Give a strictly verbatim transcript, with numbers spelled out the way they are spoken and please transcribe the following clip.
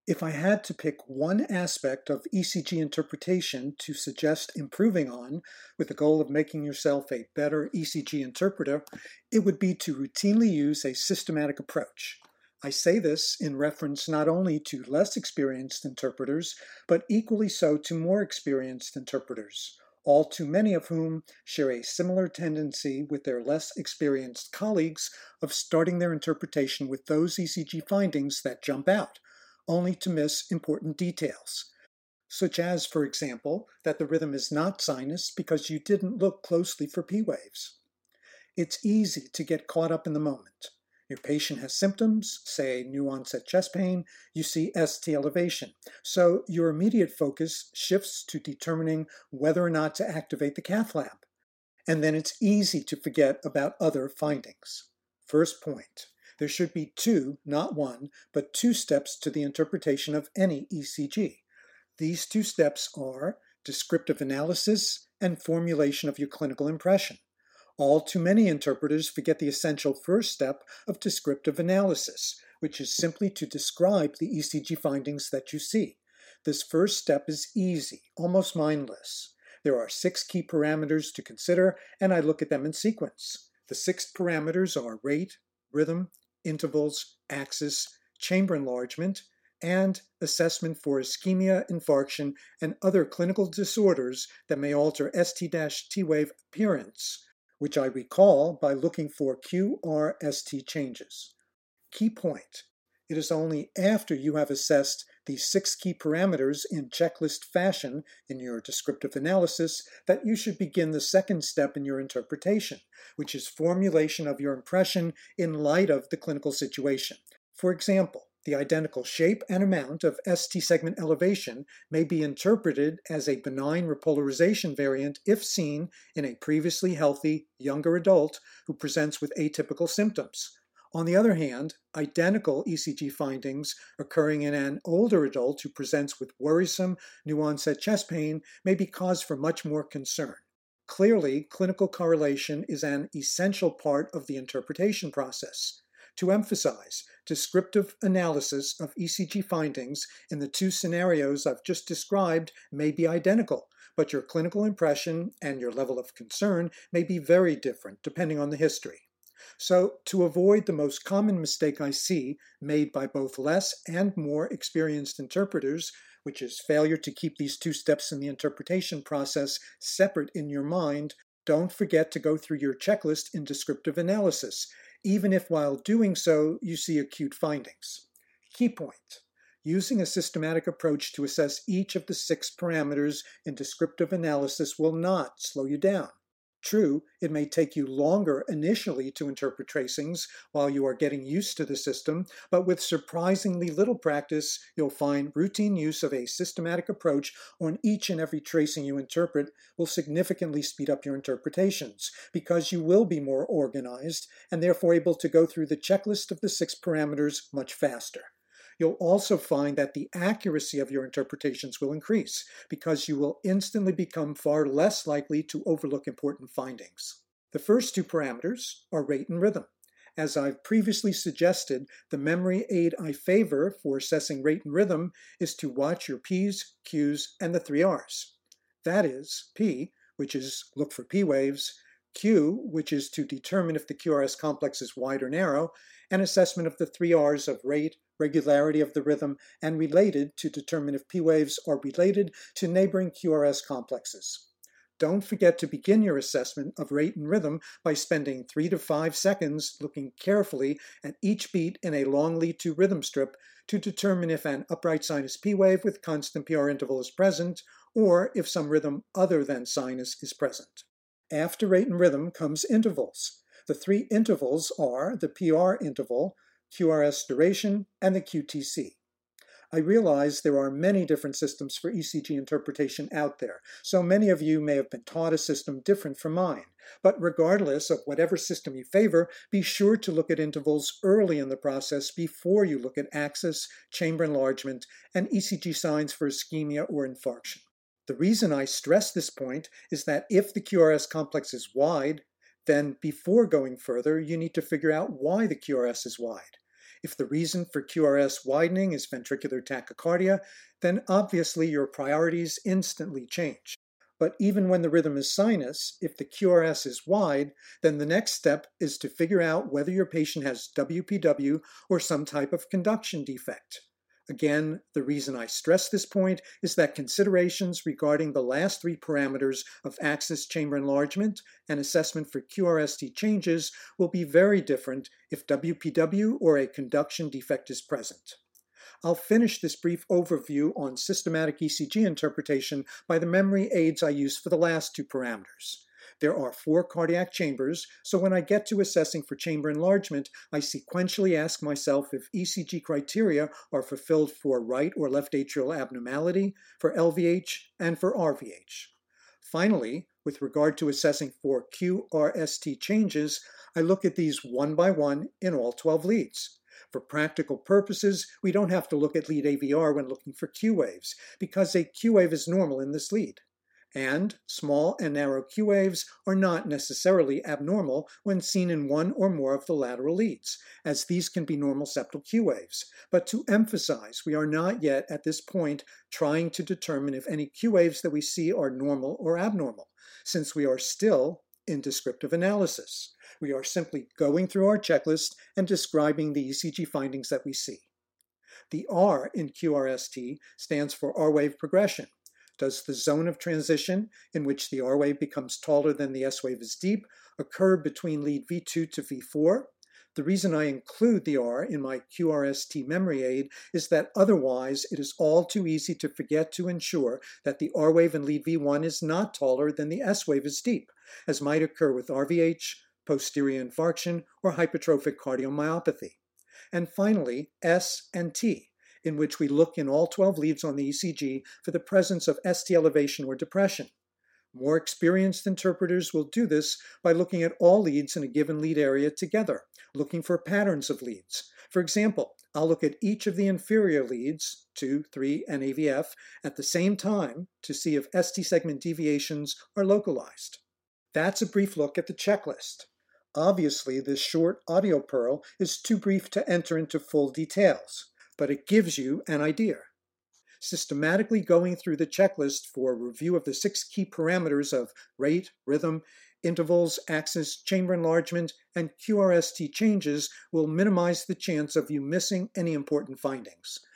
If I had to pick one aspect of E C G interpretation to suggest improving on, with the goal of making yourself a better E C G interpreter, it would be to routinely use a systematic approach. I say this in reference not only to less experienced interpreters, but equally so to more experienced interpreters, all too many of whom share a similar tendency with their less experienced colleagues of starting their interpretation with those E C G findings that jump out, only to miss important details, such as, for example, that the rhythm is not sinus because you didn't look closely for P waves. It's easy to get caught up in the moment. Your patient has symptoms, say new onset chest pain, you see S T elevation, so your immediate focus shifts to determining whether or not to activate the cath lab. And then it's easy to forget about other findings. First point. There should be two, not one, but two steps to the interpretation of any E C G. These two steps are descriptive analysis and formulation of your clinical impression. All too many interpreters forget the essential first step of descriptive analysis, which is simply to describe the E C G findings that you see. This first step is easy, almost mindless. There are six key parameters to consider, and I look at them in sequence. The six parameters are rate, rhythm, intervals, axis, chamber enlargement, and assessment for ischemia, infarction, and other clinical disorders that may alter S T wave appearance, which I recall by looking for Q R S T changes. Key point. It is only after you have assessed these six key parameters in checklist fashion in your descriptive analysis that you should begin the second step in your interpretation, which is formulation of your impression in light of the clinical situation. For example, the identical shape and amount of S T segment elevation may be interpreted as a benign repolarization variant if seen in a previously healthy, younger adult who presents with atypical symptoms. On the other hand, identical E C G findings occurring in an older adult who presents with worrisome new onset chest pain may be cause for much more concern. Clearly, clinical correlation is an essential part of the interpretation process. To emphasize, descriptive analysis of E C G findings in the two scenarios I've just described may be identical, but your clinical impression and your level of concern may be very different depending on the history. So, to avoid the most common mistake I see made by both less and more experienced interpreters, which is failure to keep these two steps in the interpretation process separate in your mind, don't forget to go through your checklist in descriptive analysis, even if while doing so you see acute findings. Key point. Using a systematic approach to assess each of the six parameters in descriptive analysis will not slow you down. True, it may take you longer initially to interpret tracings while you are getting used to the system, but with surprisingly little practice, you'll find routine use of a systematic approach on each and every tracing you interpret will significantly speed up your interpretations, because you will be more organized and therefore able to go through the checklist of the six parameters much faster. You'll also find that the accuracy of your interpretations will increase because you will instantly become far less likely to overlook important findings. The first two parameters are rate and rhythm. As I've previously suggested, the memory aid I favor for assessing rate and rhythm is to watch your P's, Q's, and the three R's. That is, P, which is look for P waves, Q, which is to determine if the Q R S complex is wide or narrow, and assessment of the three R's of rate, regularity of the rhythm, and related to determine if P waves are related to neighboring Q R S complexes. Don't forget to begin your assessment of rate and rhythm by spending three to five seconds looking carefully at each beat in a long lead to rhythm strip to determine if an upright sinus P wave with constant P R interval is present, or if some rhythm other than sinus is present. After rate and rhythm comes intervals. The three intervals are the P R interval, Q R S duration, and the Q T C. I realize there are many different systems for E C G interpretation out there, so many of you may have been taught a system different from mine. But regardless of whatever system you favor, be sure to look at intervals early in the process before you look at axis, chamber enlargement, and E C G signs for ischemia or infarction. The reason I stress this point is that if the Q R S complex is wide, then before going further, you need to figure out why the Q R S is wide. If the reason for Q R S widening is ventricular tachycardia, then obviously your priorities instantly change. But even when the rhythm is sinus, if the Q R S is wide, then the next step is to figure out whether your patient has W P W or some type of conduction defect. Again, the reason I stress this point is that considerations regarding the last three parameters of axis chamber enlargement and assessment for Q R S T changes will be very different if W P W or a conduction defect is present. I'll finish this brief overview on systematic E C G interpretation by the memory aids I use for the last two parameters. There are four cardiac chambers, so when I get to assessing for chamber enlargement, I sequentially ask myself if E C G criteria are fulfilled for right or left atrial abnormality, for L V H, and for R V H. Finally, with regard to assessing for Q R S T changes, I look at these one by one in all twelve leads. For practical purposes, we don't have to look at lead A V R when looking for Q waves, because a Q wave is normal in this lead. And small and narrow Q waves are not necessarily abnormal when seen in one or more of the lateral leads, as these can be normal septal Q waves. But to emphasize, we are not yet at this point trying to determine if any Q waves that we see are normal or abnormal, since we are still in descriptive analysis. We are simply going through our checklist and describing the E C G findings that we see. The R in Q R S T stands for R wave progression. Does the zone of transition, in which the R wave becomes taller than the S wave is deep, occur between lead V two to V four? The reason I include the R in my Q R S T memory aid is that otherwise it is all too easy to forget to ensure that the R wave in lead V one is not taller than the S wave is deep, as might occur with R V H, posterior infarction, or hypertrophic cardiomyopathy. And finally, S and T, in which we look in all twelve leads on the E C G for the presence of S T elevation or depression. More experienced interpreters will do this by looking at all leads in a given lead area together, looking for patterns of leads. For example, I'll look at each of the inferior leads, two, three, and A V F, at the same time to see if S T segment deviations are localized. That's a brief look at the checklist. Obviously, this short audio pearl is too brief to enter into full details, but it gives you an idea. Systematically going through the checklist for review of the six key parameters of rate, rhythm, intervals, axis, chamber enlargement, and Q R S T changes will minimize the chance of you missing any important findings.